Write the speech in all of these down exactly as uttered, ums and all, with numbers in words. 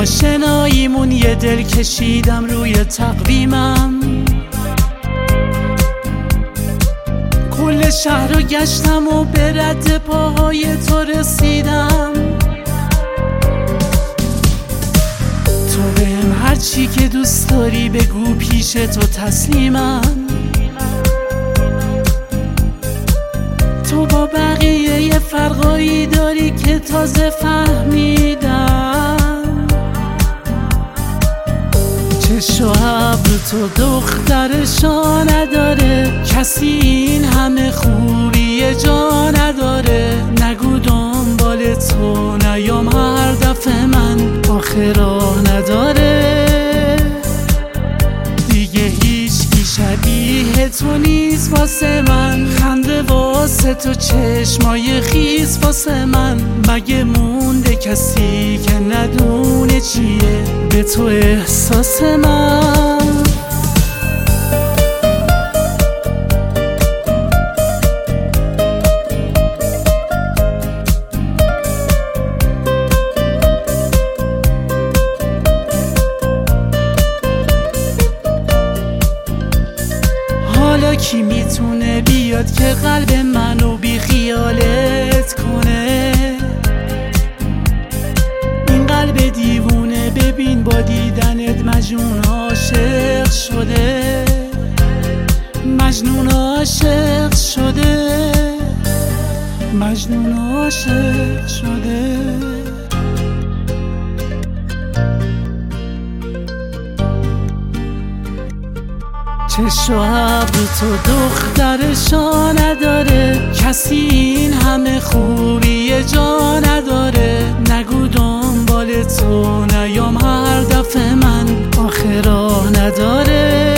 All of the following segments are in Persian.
آشناییمون یه دل کشیدم روی تقویمم، کل شهر رو گشتم و به رد پاهای تو رسیدم. تو بهم هرچی که دوست داری بگو، پیش تو تسلیمم. تو با بقیه یه فرقایی داری که تازه فهمیدم. چشم و ابر تو دخترشا نداره، کسی این همه خوبی جا نداره. نگو دنبال تو نیام هر دفعه من، آخه راه نداره. دیگه هیچکی شبیه تو نیست واسه من، خنده واسه تو چشمای خیس واسه من. مگه مونده کسی که ندونه چیه به تو احساس من؟ حالا کی میتونه بیاد که قلب منو بی خیالت کنه؟ این قلب دیوونه ببین با دیدنت مجنون عاشق شده، مجنون عاشق شده، مجنون عاشق شده. چشم و ابر تو دخترشا نداره، کسی این همه خوبی جا نداره. نگو دنبال تو نیام هر دفعه من، آخه راه نداره.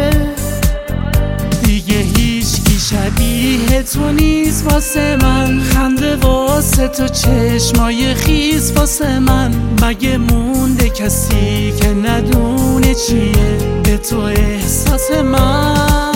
دیگه هیچکی شبیه تو نیست واسه من، خنده واسه تو چشمای خیس واسه من. مگه مونده کسی که ندونه چیه به تو احساس من؟